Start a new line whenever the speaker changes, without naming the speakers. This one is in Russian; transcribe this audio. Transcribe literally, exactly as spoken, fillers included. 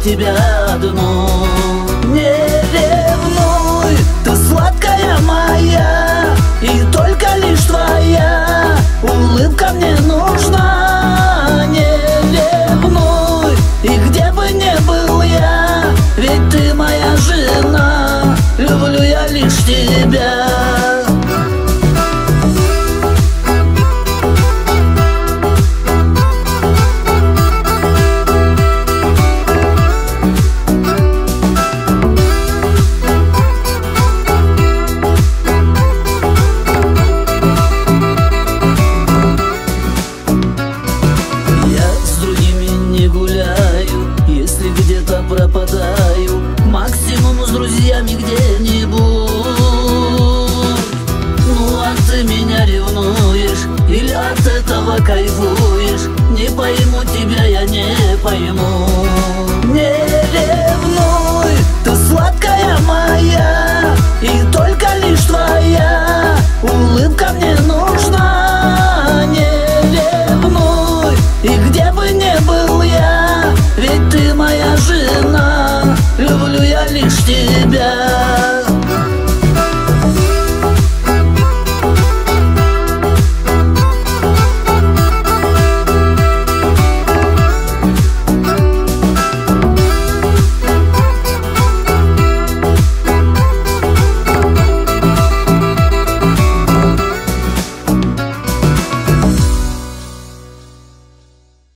тебя одну. Не ревнуй, ты сладкая моя, и только лишь твоя улыбка мне нужна. Не ревнуй, и где бы ни был я, ведь ты моя жена, люблю я лишь тебя. Если где-то пропадаю, максимум с друзьями где-нибудь. Ну а ты меня ревнуешь или от этого кайфуешь? Не пойму тебя, я не пойму.